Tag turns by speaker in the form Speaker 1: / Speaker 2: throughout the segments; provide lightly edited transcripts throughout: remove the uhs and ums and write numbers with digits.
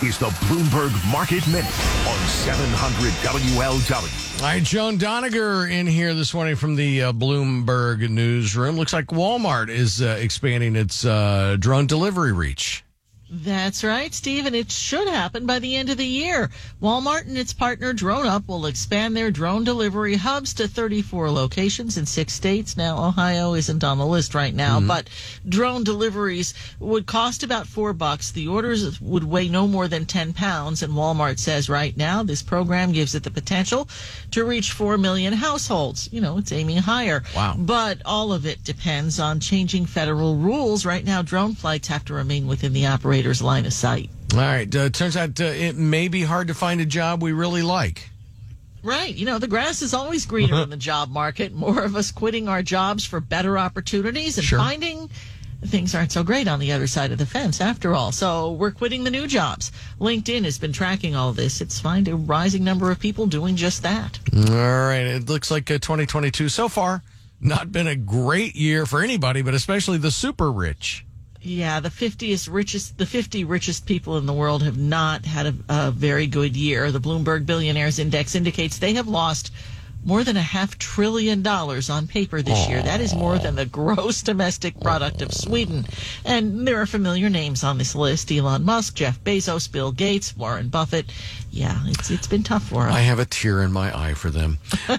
Speaker 1: is the Bloomberg Market Minute on 700 WLW.
Speaker 2: All right, Joan Doniger in here this morning from the Bloomberg newsroom. Looks like Walmart is expanding its drone delivery reach.
Speaker 3: That's right, Steve, and it should happen by the end of the year. Walmart and its partner DroneUp will expand their drone delivery hubs to 34 locations in 6 states. Now, Ohio isn't on the list right now, but drone deliveries would cost about $4. The orders would weigh no more than 10 pounds, and Walmart says right now this program gives it the potential to reach 4 million households. You know, it's aiming higher.
Speaker 2: Wow.
Speaker 3: But all of it depends on changing federal rules. Right now, drone flights have to remain within the operator's line of sight.
Speaker 2: All right. Turns out it may be hard to find a job we really like.
Speaker 3: Right. You know, the grass is always greener in the job market. More of us quitting our jobs for better opportunities and finding things aren't so great on the other side of the fence after all. So we're quitting the new jobs. LinkedIn has been tracking all this. It's found a rising number of people doing just that.
Speaker 2: All right. It looks like 2022 so far not been a great year for anybody, but especially the super rich.
Speaker 3: Yeah, the 50 richest people in the world have not had a very good year. The Bloomberg Billionaires Index indicates they have lost more than $500 billion on paper this year. That is more than the gross domestic product of Sweden. And there are familiar names on this list: Elon Musk, Jeff Bezos, Bill Gates, Warren Buffett. Yeah, it's been tough for them.
Speaker 2: I have a tear in my eye for them.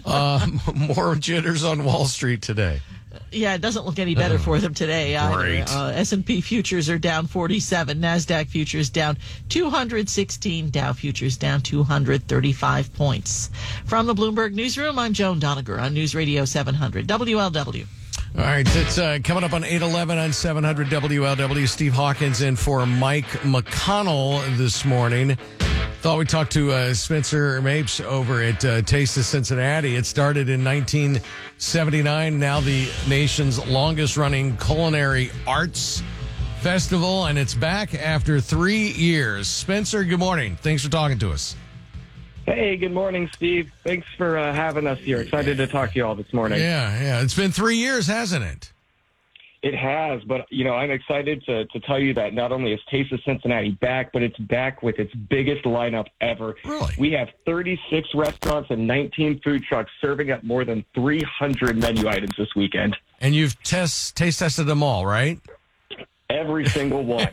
Speaker 2: More jitters on Wall Street today.
Speaker 3: Yeah, it doesn't look any better for them today either.
Speaker 2: Great.
Speaker 3: S&P futures are down 47, NASDAQ futures down 216, Dow futures down 235 points. From the Bloomberg Newsroom, I'm Joan Doniger on News Radio 700 WLW.
Speaker 2: All right, it's coming up on 8:11 on 700 WLW. Steve Hawkins in for Mike McConnell this morning. Thought we'd talk to Spencer Mapes over at Taste of Cincinnati. It started in 1979, now the nation's longest-running culinary arts festival, and it's back after 3 years. Spencer, good morning. Thanks for talking to us.
Speaker 4: Hey, good morning, Steve. Thanks for having us here. Excited to talk to you all this morning.
Speaker 2: Yeah. It's been 3 years, hasn't it?
Speaker 4: It has, but, I'm excited to tell you that not only is Taste of Cincinnati back, but it's back with its biggest lineup ever.
Speaker 2: Really?
Speaker 4: We have 36 restaurants and 19 food trucks serving up more than 300 menu items this weekend.
Speaker 2: And you've taste tested them all, right?
Speaker 4: Every single one.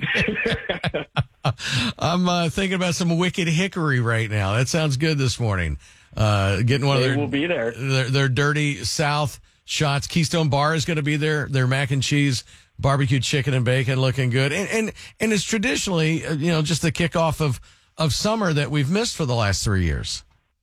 Speaker 2: I'm thinking about some Wicked Hickory right now. That sounds good this morning. Getting one of their,
Speaker 4: will be there.
Speaker 2: Their Dirty South shots. Keystone Bar is going to be there. Their mac and cheese, barbecue chicken and bacon looking good. And it's traditionally, just the kickoff of summer that we've missed for the last 3 years.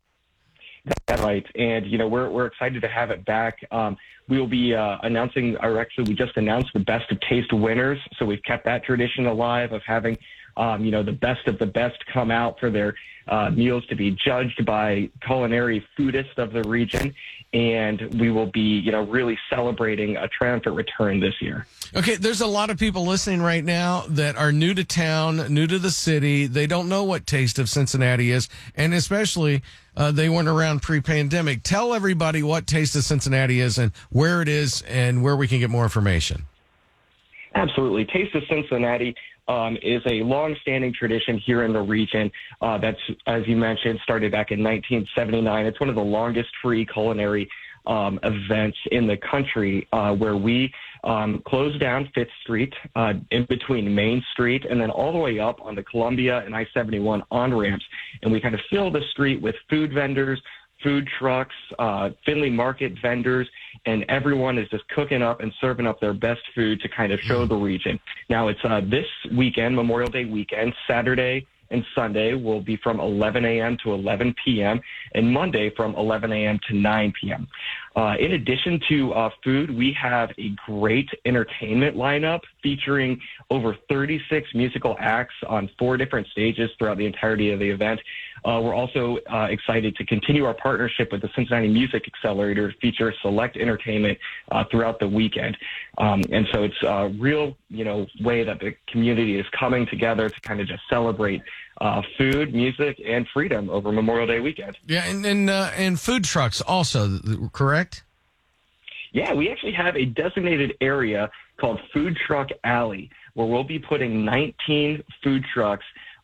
Speaker 4: That's right. And, we're excited to have it back. We will be announcing, or actually we just announced the Best of Taste winners. So we've kept that tradition alive of having, the best of the best come out for their meals to be judged by culinary foodists of the region. And we will be, really celebrating a triumphant return this year.
Speaker 2: Okay, there's a lot of people listening right now that are new to town, new to the city. They don't know what Taste of Cincinnati is, and especially they weren't around pre-pandemic. Tell everybody what Taste of Cincinnati is and where it is and where we can get more information.
Speaker 4: Absolutely. Taste of Cincinnati is a long-standing tradition here in the region that's, as you mentioned, started back in 1979. It's one of the longest free culinary events in the country where we close down 5th Street in between Main Street and then all the way up on the Columbia and I-71 on-ramps. And we kind of fill the street with food vendors, food trucks, Findlay Market vendors, and everyone is just cooking up and serving up their best food to kind of show the region. Now, it's this weekend, Memorial Day weekend, Saturday and Sunday will be from 11 a.m. to 11 p.m., and Monday from 11 a.m. to 9 p.m. In addition to food, we have a great entertainment lineup featuring over 36 musical acts on 4 different stages throughout the entirety of the event. We're also excited to continue our partnership with the Cincinnati Music Accelerator to feature select entertainment throughout the weekend. And so it's a real, way that the community is coming together to kind of just celebrate food, music, and freedom over Memorial Day weekend.
Speaker 2: Yeah, and food trucks also, correct?
Speaker 4: Yeah, we actually have a designated area called Food Truck Alley, where we'll be putting 19 food trucks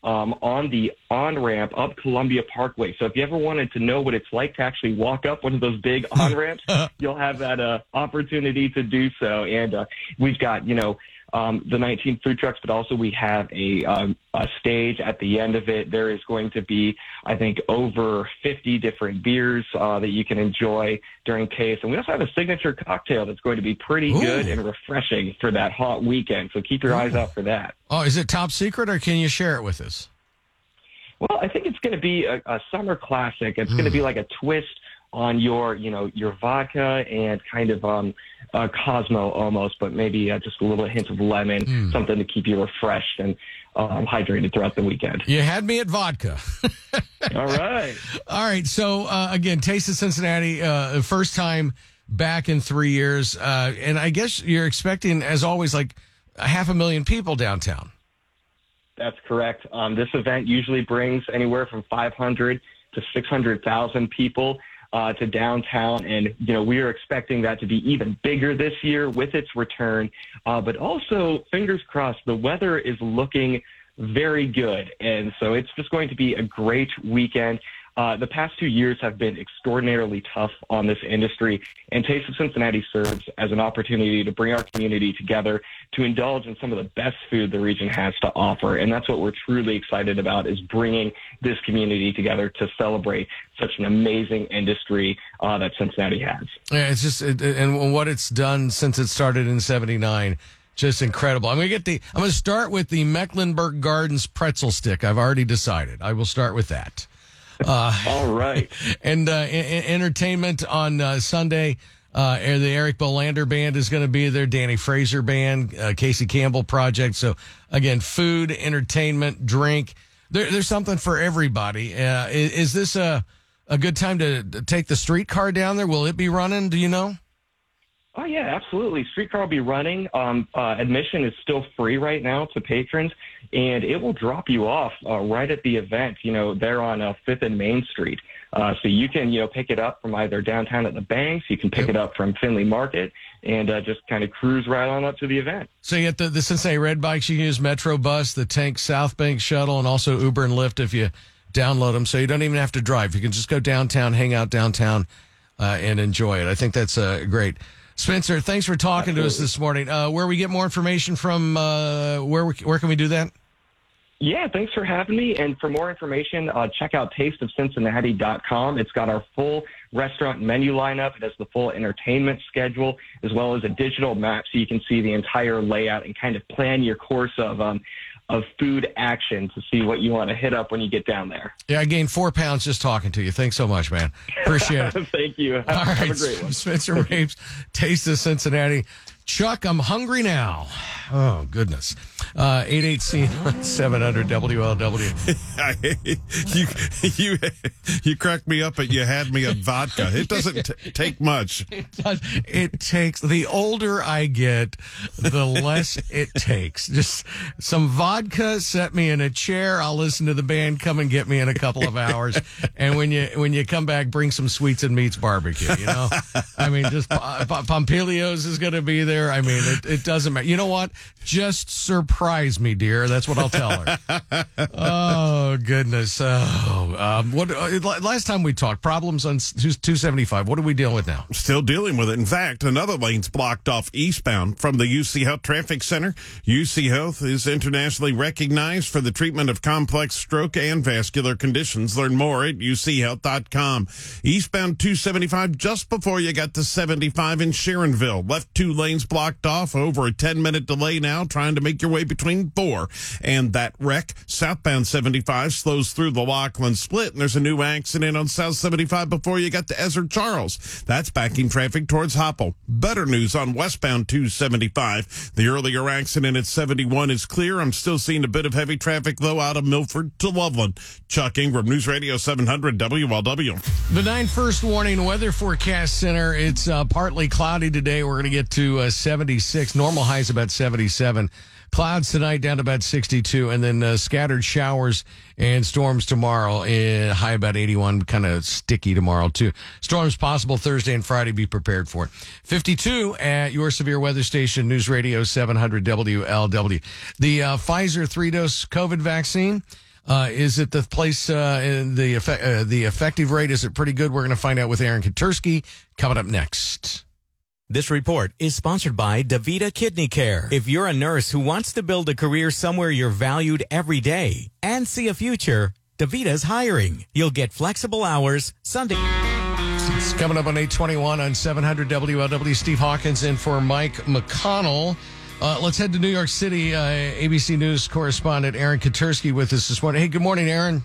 Speaker 4: on the on-ramp up Columbia Parkway. So if you ever wanted to know what it's like to actually walk up one of those big on-ramps, you'll have that opportunity to do so. And we've got, the 19 food trucks, but also we have a stage at the end of it. There is going to be, I think, over 50 different beers that you can enjoy during taste. And we also have a signature cocktail that's going to be pretty good and refreshing for that hot weekend. So keep your eyes out for that.
Speaker 2: Oh, is it top secret, or can you share it with us?
Speaker 4: Well, I think it's going to be a summer classic. It's going to be like a twist on your vodka and kind of Cosmo almost, but maybe just a little hint of lemon, something to keep you refreshed and hydrated throughout the weekend.
Speaker 2: You had me at vodka.
Speaker 4: All right.
Speaker 2: All right. So, again, Taste of Cincinnati, first time back in 3 years. And I guess you're expecting, as always, like 500,000 people downtown.
Speaker 4: That's correct. This event usually brings anywhere from 500 to 600,000 people to downtown. And, we are expecting that to be even bigger this year with its return. But also, fingers crossed, the weather is looking very good. And so it's just going to be a great weekend. The past 2 years have been extraordinarily tough on this industry, and Taste of Cincinnati serves as an opportunity to bring our community together to indulge in some of the best food the region has to offer. And that's what we're truly excited about, is bringing this community together to celebrate such an amazing industry that Cincinnati has.
Speaker 2: Yeah, it's just, and what it's done since it started in '79. Just incredible. I'm going to start with the Mecklenburg Gardens pretzel stick. I've already decided. I will start with that.
Speaker 4: All right.
Speaker 2: And entertainment on Sunday. The Eric Bolander Band is going to be there. Danny Fraser Band, Casey Campbell Project. So, again, food, entertainment, drink. There's something for everybody. Is this a good time to take the streetcar down there? Will it be running? Do you know?
Speaker 4: Oh, yeah, absolutely. Streetcar will be running. Admission is still free right now to patrons, and it will drop you off right at the event, there on 5th and Main Street. So you can, pick it up from either downtown at the Banks. You can pick it up from Finley Market and just kind of cruise right on up to the event. So
Speaker 2: you get the Cincinnati Red Bikes. You can use Metro Bus, the Tank South Bank Shuttle, and also Uber and Lyft if you download them. So you don't even have to drive. You can just go downtown, hang out downtown, and enjoy it. I think that's great. Spencer, thanks for talking to us this morning. Where we get more information from, where can we do that?
Speaker 4: Yeah, thanks for having me. And for more information, check out tasteofcincinnati.com. It's got our full restaurant menu lineup. It has the full entertainment schedule, as well as a digital map so you can see the entire layout and kind of plan your course of food action to see what you want to hit up when you get down there.
Speaker 2: Yeah, I gained 4 pounds just talking to you. Thanks so much, man. Appreciate it.
Speaker 4: Thank you. Have a great one.
Speaker 2: Spencer Mapes, Taste of Cincinnati. Chuck, I'm hungry now. Oh, goodness. 888-700 WLW.
Speaker 5: You cracked me up, but you had me at vodka. It doesn't take much.
Speaker 2: It takes, the older I get, the less it takes. Just some vodka, set me in a chair. I'll listen to the band, come and get me in a couple of hours. And when you come back, bring some sweets and meats barbecue, I mean, just Pompilios is going to be there. I mean, it doesn't matter. You know what? Just surprise me, dear. That's what I'll tell her. Oh, goodness. Last time we talked, problems on 275. What are we dealing with now?
Speaker 5: Still dealing with it. In fact, another lane's blocked off eastbound from the UC Health Traffic Center. UC Health is internationally recognized for the treatment of complex stroke and vascular conditions. Learn more at uchealth.com. Eastbound 275 just before you got to 75 in Sharonville. Left 2 lanes blocked off, over a 10-minute delay now, trying to make your way between 4 and that wreck. Southbound 75 slows through the Laughlin split, and there's a new accident on South 75 before you got to Ezra Charles. That's backing traffic towards Hopple. Better news on westbound 275. The earlier accident at 71 is clear. I'm still seeing a bit of heavy traffic, though, out of Milford to Loveland. Chuck Ingram, News Radio 700 WLW.
Speaker 2: The 9-1 warning weather forecast center. It's partly cloudy today. We're going to get to 76. Normal highs about 77. Clouds tonight down to about 62, and then scattered showers and storms tomorrow. High about 81, kind of sticky tomorrow, too. Storms possible Thursday and Friday. Be prepared for it. 52 at your severe weather station, News Radio 700 WLW. The Pfizer 3-dose COVID vaccine. Is it the place, the effective rate, is it pretty good? We're going to find out with Aaron Katursky coming up next.
Speaker 6: This report is sponsored by DaVita Kidney Care. If you're a nurse who wants to build a career somewhere you're valued every day and see a future, DaVita's hiring. You'll get flexible hours, Sunday.
Speaker 2: It's coming up on 821 on 700 WLW. Steve Hawkins in for Mike McConnell. Let's head to New York City. ABC News correspondent Aaron Katursky with us this morning. Hey, good morning, Aaron.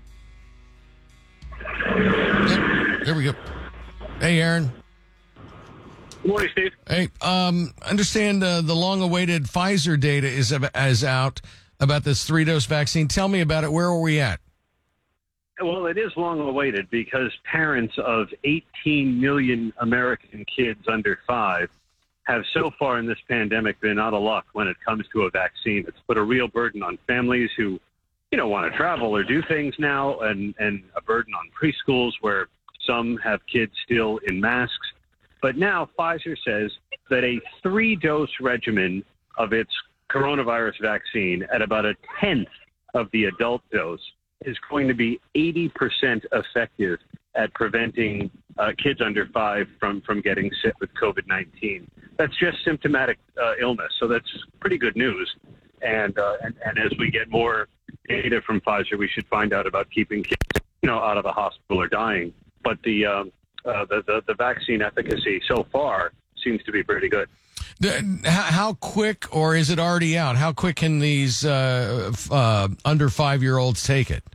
Speaker 2: Yep, there we go. Hey, Aaron.
Speaker 7: Good morning, Steve.
Speaker 2: Hey, understand the long-awaited Pfizer data is out about this 3-dose vaccine. Tell me about it. Where are we at?
Speaker 7: Well, it is long awaited because parents of 18 million American kids under 5 have so far in this pandemic been out of luck when it comes to a vaccine. It's put a real burden on families who, want to travel or do things now, and a burden on preschools where some have kids still in masks. But now Pfizer says that a 3-dose regimen of its coronavirus vaccine at about a tenth of the adult dose is going to be 80% effective at preventing kids under 5 from getting sick with COVID-19. That's just symptomatic illness, so that's pretty good news. And as we get more data from Pfizer, we should find out about keeping kids, out of the hospital or dying. But the vaccine efficacy so far seems to be pretty good.
Speaker 2: How quick, or is it already out? How quick can these under 5-year-olds take it?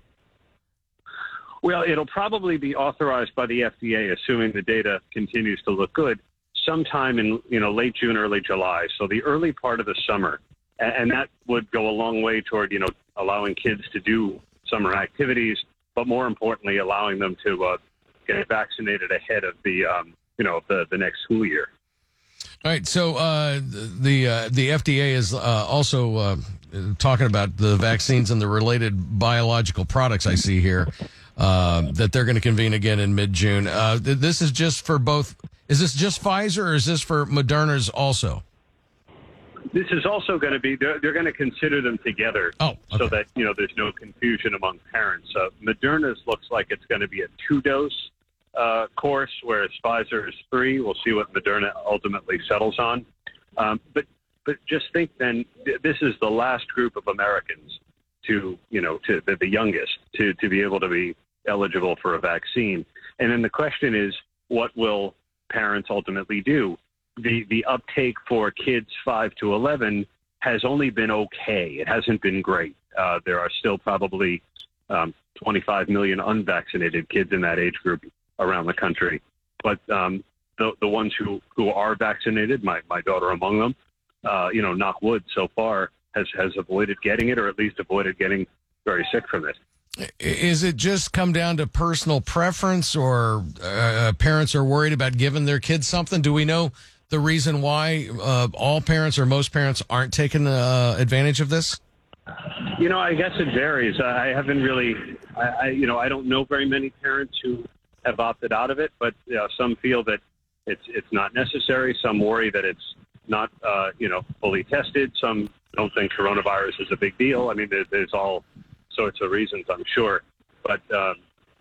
Speaker 7: Well, it'll probably be authorized by the FDA, assuming the data continues to look good, sometime in late June, early July. So the early part of the summer, and that would go a long way toward allowing kids to do summer activities, but more importantly, allowing them to get vaccinated ahead of the next school year.
Speaker 2: All right, so the FDA is also talking about the vaccines and the related biological products I see here that they're going to convene again in mid-June. This is just for both. Is this just Pfizer, or is this for Moderna's also?
Speaker 7: This is also going to be. They're going to consider them together, so that there's no confusion among parents. Moderna's looks like it's going to be a 2-dose. Course, whereas Pfizer is 3. We'll see what Moderna ultimately settles on. But just think then, this is the last group of Americans to the youngest to be able to be eligible for a vaccine. And then the question is, what will parents ultimately do? The uptake for kids 5 to 11 has only been okay. It hasn't been great. There are still probably 25 million unvaccinated kids in that age group around the country. But the ones who are vaccinated, my daughter among them, knock wood, so far has avoided getting it, or at least avoided getting very sick from it.
Speaker 2: Is it just come down to personal preference, or parents are worried about giving their kids something? Do we know the reason why all parents or most parents aren't taking advantage of this?
Speaker 7: I guess it varies. I haven't really, I don't know very many parents who have opted out of it, but some feel that it's not necessary. Some worry that it's not, fully tested. Some don't think coronavirus is a big deal. I mean, there's all sorts of reasons, I'm sure. But that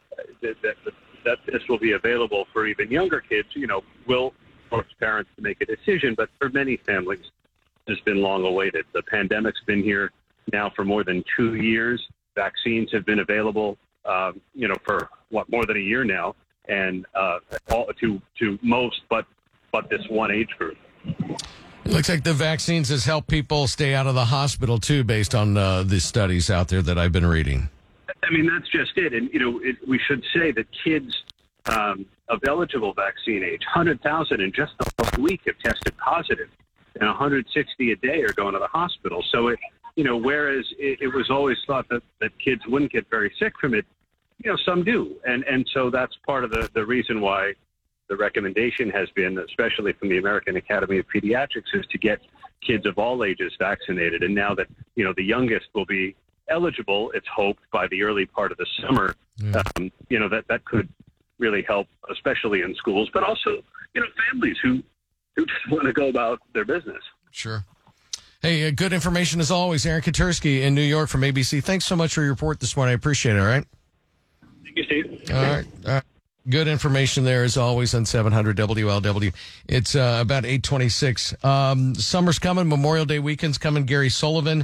Speaker 7: this will be available for even younger kids, will force parents to make a decision. But for many families, it's been long awaited. The pandemic's been here now for more than 2 years. Vaccines have been available, for more than a year now, and all to most, but this one age group.
Speaker 2: It looks like the vaccines has helped people stay out of the hospital too, based on the studies out there that I've been reading.
Speaker 7: I mean, that's just it. And we should say that kids of eligible vaccine age, 100,000 in just the last week have tested positive, and 160 a day are going to the hospital. So whereas it was always thought that kids wouldn't get very sick from it, some do. And so that's part of the reason why the recommendation has been, especially from the American Academy of Pediatrics, is to get kids of all ages vaccinated. And now that, the youngest will be eligible, it's hoped by the early part of the summer, that could really help, especially in schools, but also, families who just want to go about their business.
Speaker 2: Sure. Hey, good information as always. Aaron Katersky in New York from ABC. Thanks so much for your report this morning. I appreciate it, all right?
Speaker 7: Thank you, Steve.
Speaker 2: All right. Good information there as always on 700 WLW. It's about 8:26. Summer's coming. Memorial Day weekend's coming. Gary Sullivan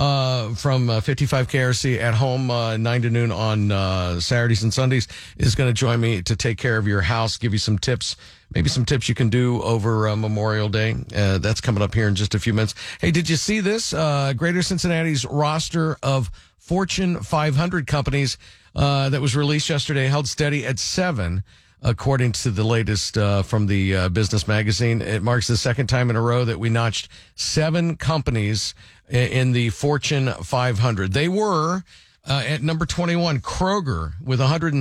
Speaker 2: from 55 KRC at home 9 to noon on Saturdays and Sundays is going to join me to take care of your house, give you some tips, maybe some tips you can do over Memorial Day. That's coming up here in just a few minutes. Hey, did you see this? Greater Cincinnati's roster of Fortune 500 companies that was released yesterday held steady at 7, according to the latest from the Business Magazine. It marks the second time in a row that we notched 7 companies in the Fortune 500. They were at number 21, Kroger, with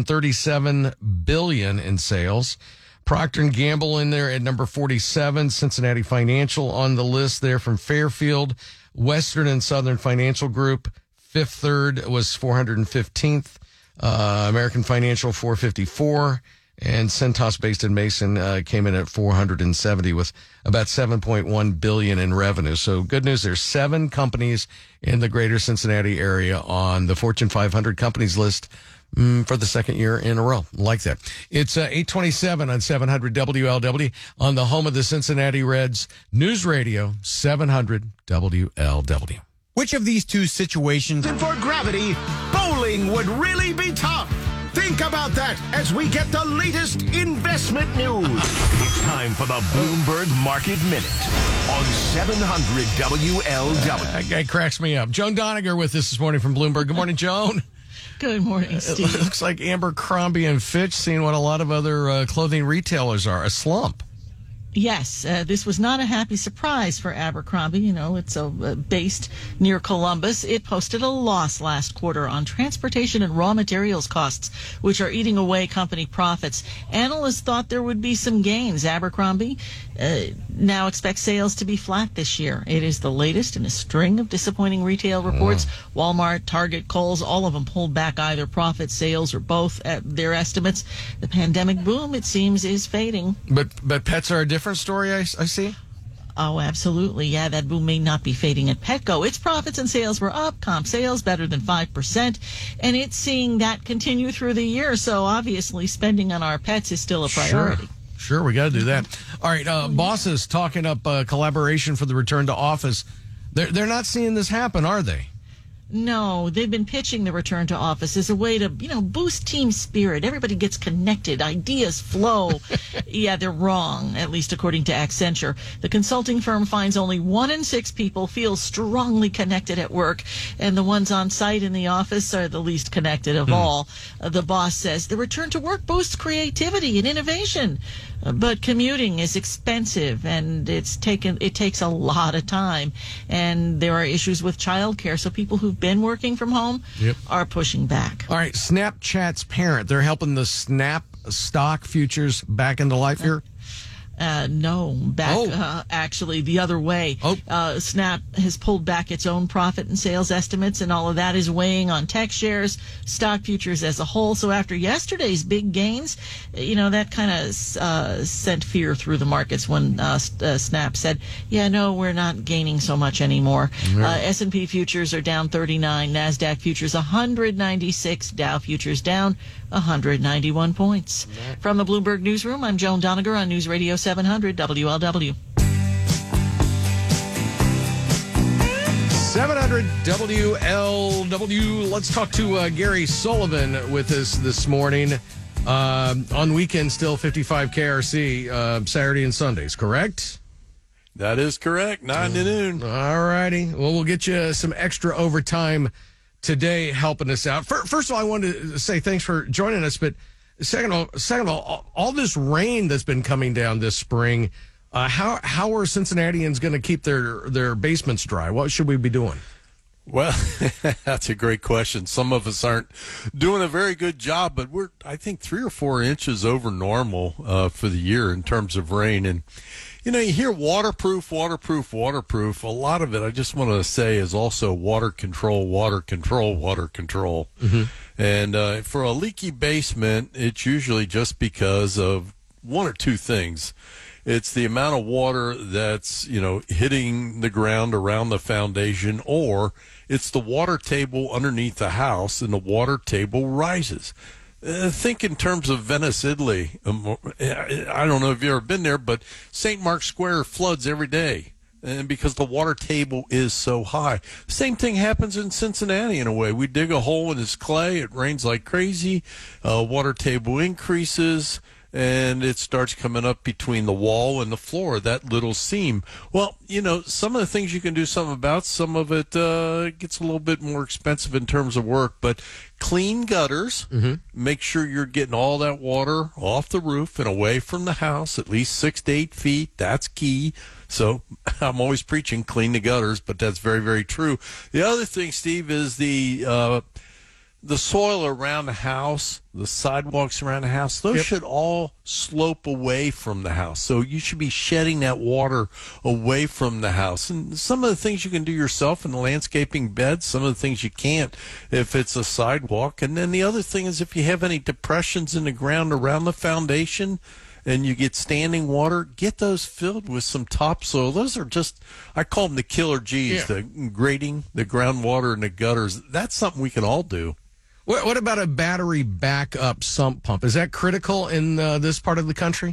Speaker 2: $137 billion in sales. Procter & Gamble in there at number 47, Cincinnati Financial on the list there from Fairfield, Western and Southern Financial Group. Fifth Third was 415th. American Financial 454, and Centos, based in Mason, came in at 470 with about $7.1 billion in revenue. So good news, there's 7 companies in the greater Cincinnati area on the Fortune 500 companies list for the second year in a row. Like that. It's 8:27 on 700 WLW on the home of the Cincinnati Reds, News Radio 700 WLW.
Speaker 8: Which of these two situations
Speaker 1: For gravity, bowling would really be tough. Think about that as we get the latest investment news. It's time for the Bloomberg Market Minute on 700 WLW.
Speaker 2: That guy cracks me up. Joan Doniger with us this morning from Bloomberg. Good morning, Joan.
Speaker 3: Good morning, Steve.
Speaker 2: It looks like Abercrombie and Fitch seeing what a lot of other clothing retailers are, a slump.
Speaker 3: Yes, this was not a happy surprise for Abercrombie. You know, it's based near Columbus. It posted a loss last quarter on transportation and raw materials costs, which are eating away company profits. Analysts thought there would be some gains. Abercrombie now expects sales to be flat this year. It is the latest in a string of disappointing retail reports. Walmart, Target, Kohl's, all of them pulled back either profit, sales, or both at their estimates. The pandemic boom, it seems, is fading.
Speaker 2: But pets are a different story, I see.
Speaker 3: Oh, absolutely. Yeah, that boom may not be fading at Petco. Its profits and sales were up, comp sales better than 5%, and it's seeing that continue through the year. So obviously spending on our pets is still a priority.
Speaker 2: Sure, we got to do that. All right, bosses talking up collaboration for the return to office. They're not seeing this happen, are they?
Speaker 3: No, they've been pitching the return to office as a way to, boost team spirit. Everybody gets connected. Ideas flow. Yeah, they're wrong, at least according to Accenture. The consulting firm finds only 1 in 6 people feel strongly connected at work, and the ones on site in the office are the least connected of all. The boss says the return to work boosts creativity and innovation, but commuting is expensive, and it takes a lot of time, and there are issues with childcare, so people who've been working from home are pushing back.
Speaker 2: All right, Snapchat's parent, they're helping the Snap stock futures back into life here?
Speaker 3: Actually the other way. Snap has pulled back its own profit and sales estimates, and all of that is weighing on tech shares, stock futures as a whole. So after yesterday's big gains, that kind of sent fear through the markets when Snap said, we're not gaining so much anymore. S&P futures are down 39, NASDAQ futures 196, Dow futures down 191 points. From the Bloomberg Newsroom, I'm Joan Doniger on News Radio 700 WLW.
Speaker 2: 700 WLW. Let's talk to Gary Sullivan with us this morning. On weekend, still 55 KRC, Saturday and Sundays, correct?
Speaker 9: That is correct, 9 to noon.
Speaker 2: All righty. Well, we'll get you some extra overtime today helping us out. First of all, I wanted to say thanks for joining us, but second of all this rain that's been coming down this spring, how are Cincinnatians going to keep their basements dry? What should we be doing?
Speaker 9: Well, that's a great question. Some of us aren't doing a very good job, but we're, I think, 3 or 4 inches over normal for the year in terms of rain. And, you hear waterproof. A lot of it, I just want to say, is also water control. Mm-hmm. And for a leaky basement, it's usually just because of 1 or 2 things. It's the amount of water that's, hitting the ground around the foundation, or it's the water table underneath the house and the water table rises. Think in terms of Venice, Italy. I don't know if you've ever been there, but St. Mark's Square floods every day. And because the water table is so high. Same thing happens in Cincinnati in a way. We dig a hole in this clay. It rains like crazy. Water table increases, and it starts coming up between the wall and the floor, that little seam. Well, some of the things you can do something about, some of it gets a little bit more expensive in terms of work, but clean gutters, make sure you're getting all that water off the roof and away from the house, at least 6 to 8 feet. That's key. So I'm always preaching clean the gutters, but that's very, very true. The other thing, Steve, is the soil around the house, the sidewalks around the house, those should all slope away from the house. So you should be shedding that water away from the house. And some of the things you can do yourself in the landscaping bed, some of the things you can't if it's a sidewalk. And then the other thing is if you have any depressions in the ground around the foundation and you get standing water, get those filled with some topsoil. Those are just, I call them the killer G's, the grading, the groundwater, and the gutters. That's something we can all do.
Speaker 2: What about a battery backup sump pump? Is that critical in this part of the country?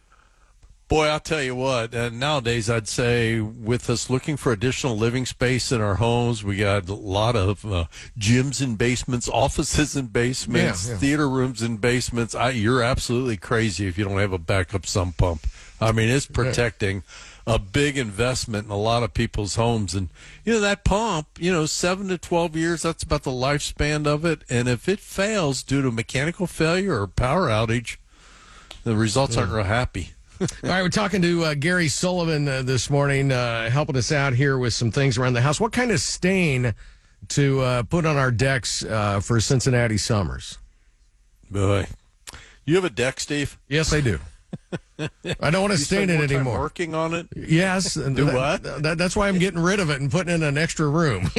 Speaker 9: Boy, I'll tell you what, nowadays I'd say with us looking for additional living space in our homes, we got a lot of gyms in basements, offices in basements, theater rooms in basements. You're absolutely crazy if you don't have a backup sump pump. I mean, it's protecting a big investment in a lot of people's homes. And, that pump, 7 to 12 years, that's about the lifespan of it. And if it fails due to mechanical failure or power outage, the results aren't real happy.
Speaker 2: All right, we're talking to Gary Sullivan this morning, helping us out here with some things around the house. What kind of stain to put on our decks for Cincinnati summers?
Speaker 9: Boy, you have a deck, Steve?
Speaker 2: Yes, I do. I don't want to stain it anymore.
Speaker 9: Working on it?
Speaker 2: Yes.
Speaker 9: What?
Speaker 2: That's why I'm getting rid of it and putting in an extra room.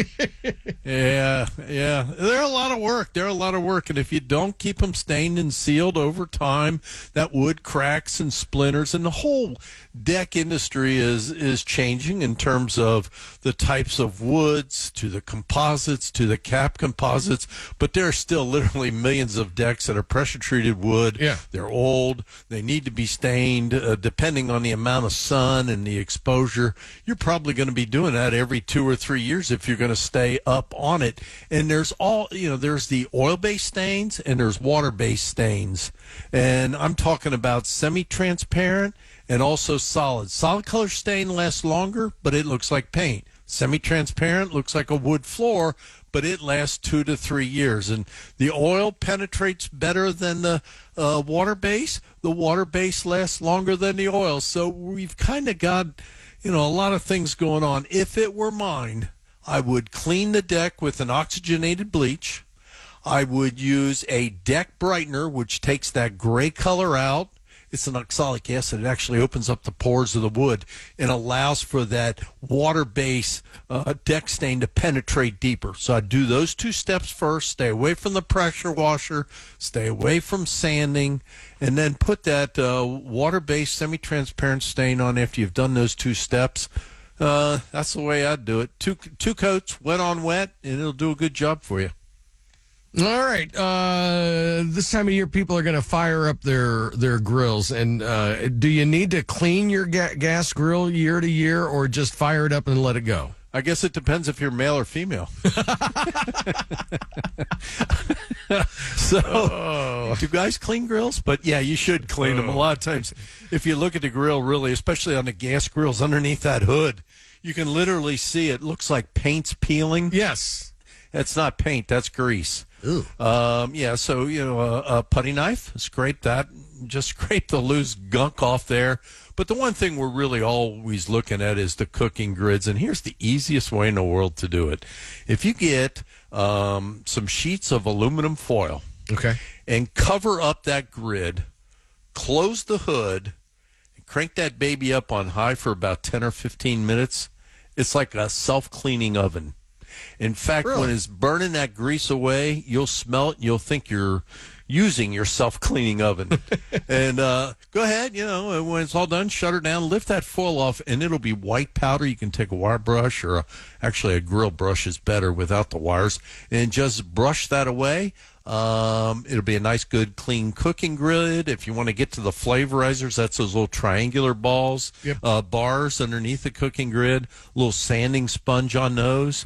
Speaker 9: Yeah. They're a lot of work. And if you don't keep them stained and sealed over time, that wood cracks and splinters. And the whole deck industry is changing in terms of the types of woods to the composites to the cap composites. But there are still literally millions of decks that are pressure-treated wood.
Speaker 2: Yeah.
Speaker 9: They're old. They need to be stained. Depending on the amount of sun and the exposure, you're probably going to be doing that every 2 or 3 years if you're going to stay up on it. And there's there's the oil-based stains and there's water-based stains. And I'm talking about semi-transparent and also solid. Solid color stain lasts longer, but it looks like paint. Semi-transparent looks like a wood floor, but it lasts 2 to 3 years. And the oil penetrates better than the water base. The water base lasts longer than the oil. So we've kind of got, a lot of things going on. If it were mine, I would clean the deck with an oxygenated bleach. I would use a deck brightener, which takes that gray color out. It's an oxalic acid. It actually opens up the pores of the wood and allows for that water-based deck stain to penetrate deeper. So I do those 2 steps first, stay away from the pressure washer, stay away from sanding, and then put that water-based semi-transparent stain on after you've done those 2 steps. That's the way I'd do it. Two coats, wet on wet, and it'll do a good job for you.
Speaker 2: All right. This time of year, people are going to fire up their grills. And do you need to clean your gas grill year to year or just fire it up and let it go?
Speaker 9: I guess it depends if you're male or female. Do guys clean grills? But, yeah, you should clean them. A lot of times, if you look at the grill, really, especially on the gas grills underneath that hood, you can literally see it looks like paint's peeling.
Speaker 2: Yes.
Speaker 9: It's not paint. That's grease.
Speaker 2: Ooh.
Speaker 9: So, a putty knife, scrape that, just scrape the loose gunk off there. But the one thing we're really always looking at is the cooking grids, and here's the easiest way in the world to do it. If you get some sheets of aluminum foil,
Speaker 2: okay,
Speaker 9: and cover up that grid, close the hood, and crank that baby up on high for about 10 or 15 minutes, it's like a self-cleaning oven. In fact,
Speaker 2: Really?
Speaker 9: when it's burning that grease away, you'll smell it and you'll think you're using your self-cleaning oven. And go ahead, when it's all done, shut her down, lift that foil off, and it'll be white powder. You can take a wire brush, or actually a grill brush is better without the wires, and just brush that away. It'll be a nice, good, clean cooking grid. If you want to get to the flavorizers, that's those little triangular balls, bars underneath the cooking grid, a little sanding sponge on those.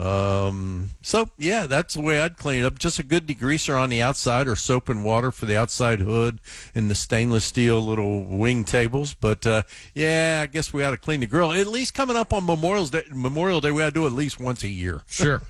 Speaker 9: That's the way I'd clean it up. Just a good degreaser on the outside, or soap and water for the outside hood and the stainless steel little wing tables. But I guess we ought to clean the grill. At least coming up on Memorial Day, we ought to do it at least once a year.
Speaker 2: Sure.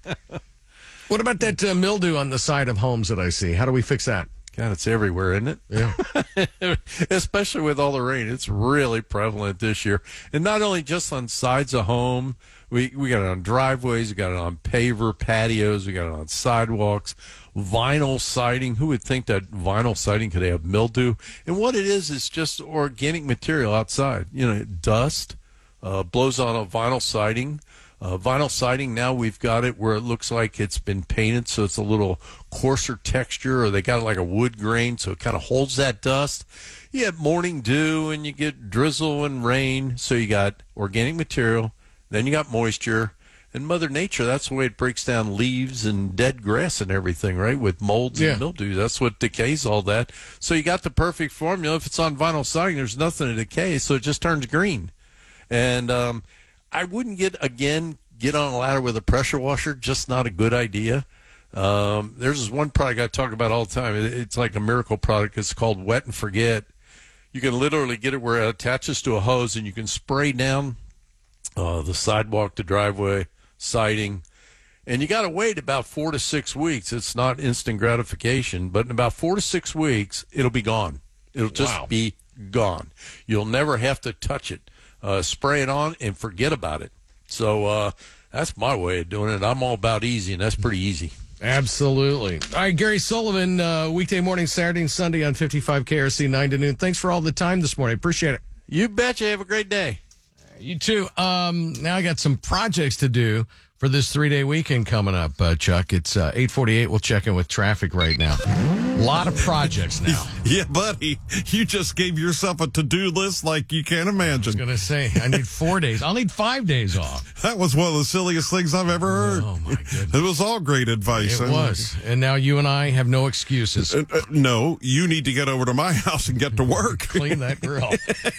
Speaker 2: What about that mildew on the side of homes that I see? How do we fix that?
Speaker 9: God, it's everywhere, isn't it?
Speaker 2: Yeah.
Speaker 9: Especially with all the rain. It's really prevalent this year. And not only just on sides of home, we got it on driveways, we got it on paver patios, we got it on sidewalks, vinyl siding. Who would think that vinyl siding could have mildew? And what it is just organic material outside. Dust blows on a vinyl siding. Vinyl siding, now we've got it where it looks like it's been painted, so it's a little coarser texture, or they got it like a wood grain, so it kind of holds that dust. You have morning dew, and you get drizzle and rain, so you got organic material, then you got moisture, and Mother Nature, that's the way it breaks down leaves and dead grass and everything, right, with molds and mildew. That's what decays all that. So you got the perfect formula. If it's on vinyl siding, there's nothing to decay, so it just turns green. And I wouldn't get on a ladder with a pressure washer. Just not a good idea. There's this one product I talk about all the time. It's like a miracle product. It's called Wet and Forget. You can literally get it where it attaches to a hose, and you can spray down the sidewalk, the driveway, siding. And you got to wait about 4 to 6 weeks. It's not instant gratification, but in about 4 to 6 weeks, it'll be gone. It'll just be gone. You'll never have to touch it. Spray it on and forget about it. So that's my way of doing it. I'm all about easy, and that's pretty easy.
Speaker 2: Absolutely. All right, Gary Sullivan, weekday morning, Saturday and Sunday on 55 KRC 9 to noon. Thanks for all the time this morning. Appreciate it.
Speaker 9: You betcha. Have a great day.
Speaker 2: You too. Now I got some projects to do for this 3-day weekend coming up, Chuck. It's 8:48. We'll check in with traffic right now. A lot of projects now.
Speaker 5: Yeah, buddy. You just gave yourself a to-do list like you can't imagine.
Speaker 2: I was going to say, I need 4 days. I'll need 5 days off.
Speaker 5: That was one of the silliest things I've ever heard.
Speaker 2: Oh, my goodness.
Speaker 5: It was all great advice.
Speaker 2: It was. And now you and I have no excuses.
Speaker 5: No, you need to get over to my house and get to work.
Speaker 2: Clean that grill.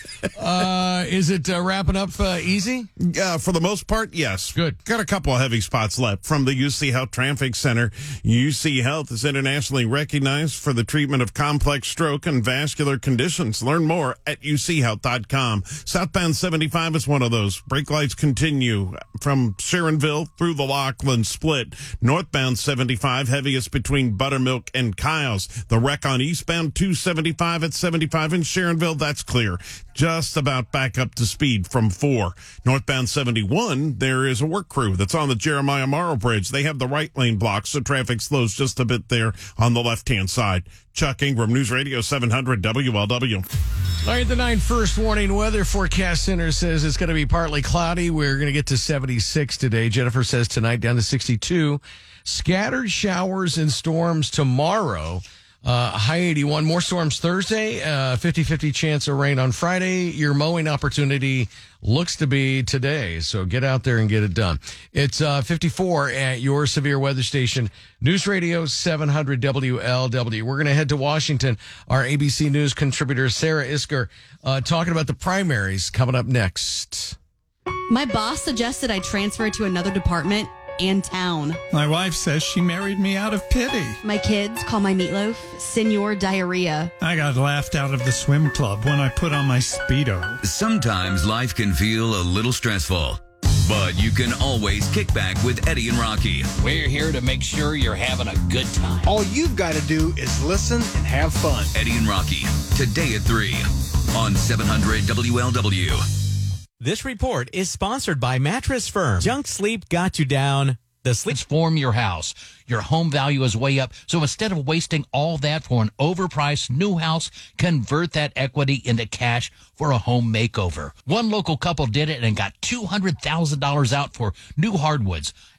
Speaker 2: Is it wrapping up easy?
Speaker 5: Yeah, for the most part, yes.
Speaker 2: Good.
Speaker 5: Got a couple of heavy spots left from the UC Health Traffic Center. UC Health is internationally recognized for the treatment of complex stroke and vascular conditions. Learn more at uchealth.com. Southbound 75 is one of those. Brake lights continue from Sharonville through the Laughlin split. Northbound 75, heaviest between Buttermilk and Kyles. The wreck on eastbound 275 at 75 in Sharonville, that's clear. Just about back up to speed from 4. Northbound 71, there is a work crew that's on the Jeremiah Morrow Bridge. They have the right lane blocked, so traffic slows just a bit there on the left-hand side. Chuck Ingram, News Radio 700 WLW.
Speaker 2: All right, the 9 first warning weather forecast center says it's going to be partly cloudy. We're going to get to 76 today. Jennifer says tonight down to 62. Scattered showers and storms tomorrow. High 81. More storms Thursday. 50-50 chance of rain on Friday. Your mowing opportunity looks to be today. So get out there and get it done. It's 54 at your severe weather station, News Radio 700 WLW. We're going to head to Washington. Our ABC News contributor, Sarah Isker, talking about the primaries coming up next.
Speaker 10: My boss suggested I transfer to another department and town.
Speaker 11: My wife says she married me out of pity.
Speaker 10: My kids call my meatloaf Senor Diarrhea.
Speaker 11: I got laughed out of the swim club when I put on my Speedo.
Speaker 12: Sometimes life can feel a little stressful, but you can always kick back with Eddie and Rocky.
Speaker 13: We're here to make sure you're having a good time.
Speaker 14: All you've got to do is listen and have fun.
Speaker 12: Eddie and Rocky, today at 3 on 700 WLW.
Speaker 6: This report is sponsored by Mattress Firm. Junk sleep got you down. The sleep
Speaker 13: Transform your house. Your home value is way up. So instead of wasting all that for an overpriced new house, convert that equity into cash for a home makeover. One local couple did it and got $200,000 out for new hardwoods.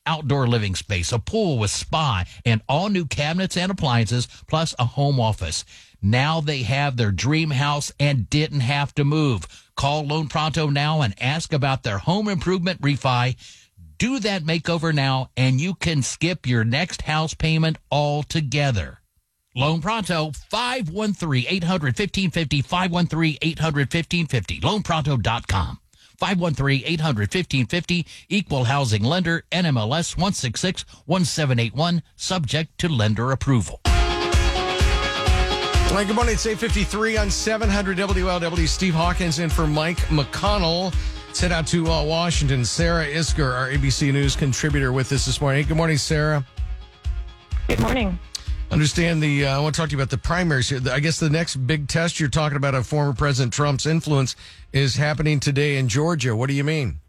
Speaker 13: outdoor living space, a pool with spa, and all new cabinets and appliances, plus a home office. Now they have their dream house and didn't have to move. Call Loan Pronto now and ask about their home improvement refi. Do that makeover now, and you can skip your next house payment altogether. Loan Pronto, 513-800-1550, 513-800-1550, loanpronto.com. 513-800-1550, Equal Housing Lender, NMLS 166-1781, subject to lender approval.
Speaker 2: All right, good morning. It's 8:53 on 700 WLW. Steve Hawkins in for Mike McConnell. Let's head out to Washington. Sarah Isker, our ABC News contributor, with us this morning. Good morning, Sarah.
Speaker 15: Good morning.
Speaker 2: Understand I want to talk to you about the primaries here. I guess the next big test you're talking about of former President Trump's influence is happening today in Georgia. What do you mean?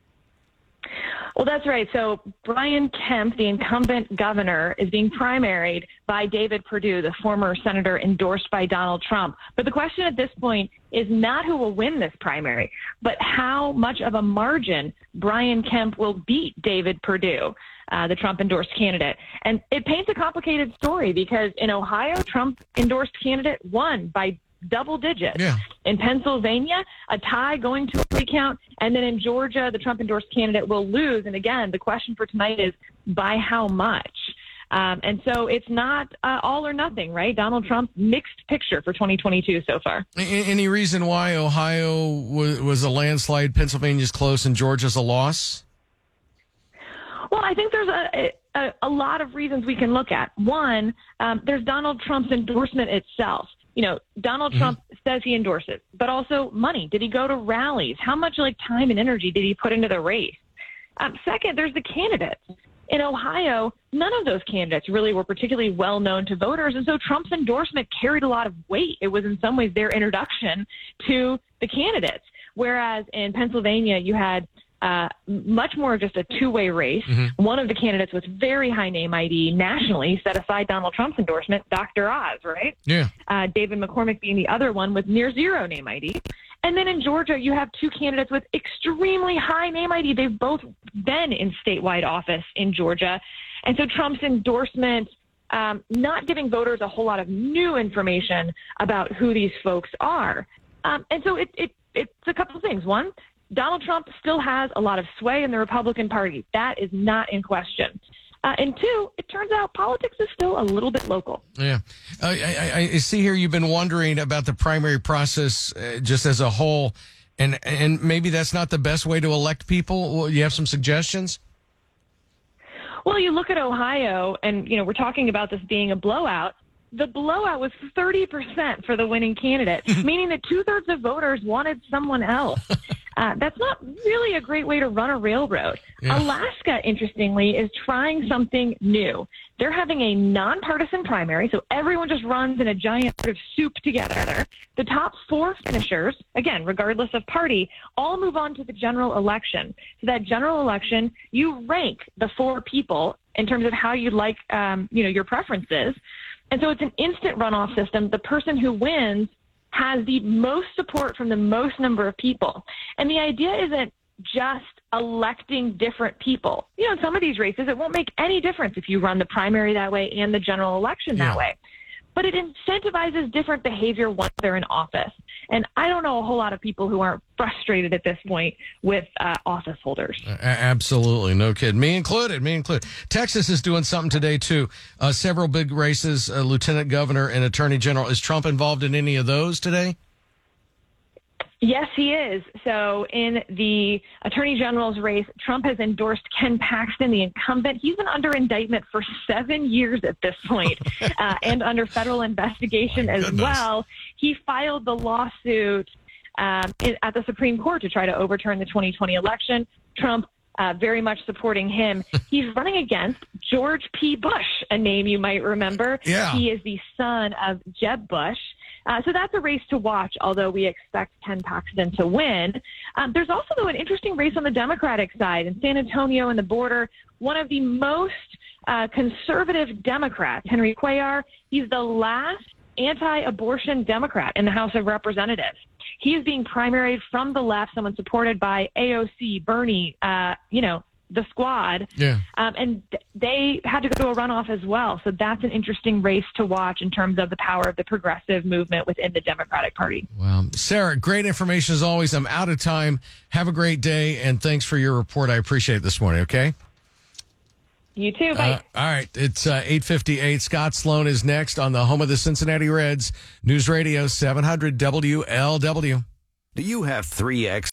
Speaker 15: Well, that's right. So Brian Kemp, the incumbent governor, is being primaried by David Perdue, the former senator endorsed by Donald Trump. But the question at this point is not who will win this primary, but how much of a margin Brian Kemp will beat David Perdue, the Trump-endorsed candidate. And it paints a complicated story because in Ohio, Trump-endorsed candidate won by double digits.
Speaker 2: Yeah.
Speaker 15: In Pennsylvania, a tie going to a recount. And then in Georgia, the Trump-endorsed candidate will lose. And again, the question for tonight is by how much? And so it's not all or nothing, right? Donald Trump, mixed picture for 2022 so far.
Speaker 2: Any reason why Ohio was a landslide, Pennsylvania's close, and Georgia's a loss?
Speaker 15: Well, I think there's a lot of reasons we can look at. One, there's Donald Trump's endorsement itself. You know, Donald Trump says he endorses, but also money. Did he go to rallies? How much time and energy did he put into the race? Second, there's the candidates. In Ohio, none of those candidates really were particularly well known to voters. And so Trump's endorsement carried a lot of weight. It was in some ways their introduction to the candidates. Whereas in Pennsylvania, you had much more of just a two-way race. One of the candidates with very high name ID nationally, set aside Donald Trump's endorsement, Dr. Oz, right?
Speaker 2: Yeah.
Speaker 15: David McCormick being the other one with near zero name ID. And then in Georgia, you have two candidates with extremely high name ID. They've both been in statewide office in Georgia. And so Trump's endorsement, not giving voters a whole lot of new information about who these folks are. And so it's a couple of things. One, Donald Trump still has a lot of sway in the Republican Party. That is not in question. And two, it turns out politics is still a little bit local.
Speaker 2: Yeah. I see here you've been wondering about the primary process just as a whole, and maybe that's not the best way to elect people. Well, you have some suggestions?
Speaker 15: Well, you look at Ohio, and, we're talking about this being a blowout. The blowout was 30% for the winning candidate, meaning that 2/3 of voters wanted someone else. That's not really a great way to run a railroad. Yeah. Alaska, interestingly, is trying something new. They're having a nonpartisan primary, so everyone just runs in a giant sort of soup together. The top 4 finishers, again, regardless of party, all move on to the general election. So that general election, you rank the 4 people in terms of how you like, your preferences. And so it's an instant runoff system. The person who wins has the most support from the most number of people. And the idea isn't just electing different people. In some of these races, it won't make any difference if you run the primary that way and the general election that way. But it incentivizes different behavior once they're in office. And I don't know a whole lot of people who aren't frustrated at this point with office holders.
Speaker 2: Absolutely. No kidding. Me included. Texas is doing something today, too. Several big races, lieutenant governor and attorney general. Is Trump involved in any of those today?
Speaker 15: Yes, he is. So in the attorney general's race, Trump has endorsed Ken Paxton, the incumbent. He's been under indictment for 7 years at this point, and under federal investigation as well. He filed the lawsuit at the Supreme Court to try to overturn the 2020 election. Trump very much supporting him. He's running against George P. Bush, a name you might remember.
Speaker 2: Yeah.
Speaker 15: He is the son of Jeb Bush. So that's a race to watch, although we expect Ken Paxton to win. There's also, though, an interesting race on the Democratic side. In San Antonio and the border, one of the most conservative Democrats, Henry Cuellar, he's the last anti-abortion Democrat in the House of Representatives. He is being primaried from the left, someone supported by AOC, Bernie, the squad.
Speaker 2: Yeah.
Speaker 15: And they had to go to a runoff as well. So that's an interesting race to watch in terms of the power of the progressive movement within the Democratic Party.
Speaker 2: Wow. Sarah, great information as always. I'm out of time. Have a great day, and thanks for your report. I appreciate it this morning, okay?
Speaker 15: You too. Bye.
Speaker 2: All right. It's 8:58. Scott Sloan is next on the home of the Cincinnati Reds, News Radio 700 WLW.
Speaker 1: Do you have 3X?